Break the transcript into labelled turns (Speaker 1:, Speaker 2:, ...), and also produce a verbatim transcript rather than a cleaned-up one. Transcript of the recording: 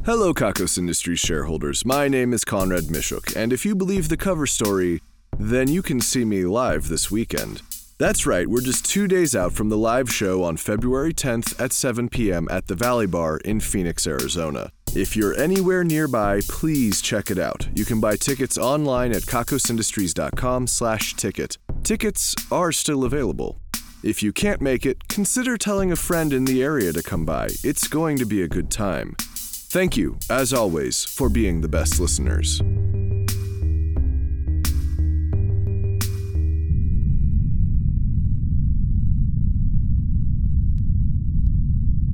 Speaker 1: Hello, Kakos Industries shareholders. My name is Conrad Mishuk, and if you believe the cover story, then you can see me live this weekend. That's right, we're just two days out from the live show on February tenth at seven p.m. at the Valley Bar in Phoenix, Arizona. If you're anywhere nearby, please check it out. You can buy tickets online at kakosindustries.com slash ticket. Tickets are still available. If you can't make it, consider telling a friend in the area to come by. It's going to be a good time. Thank you, as always, for being the best listeners.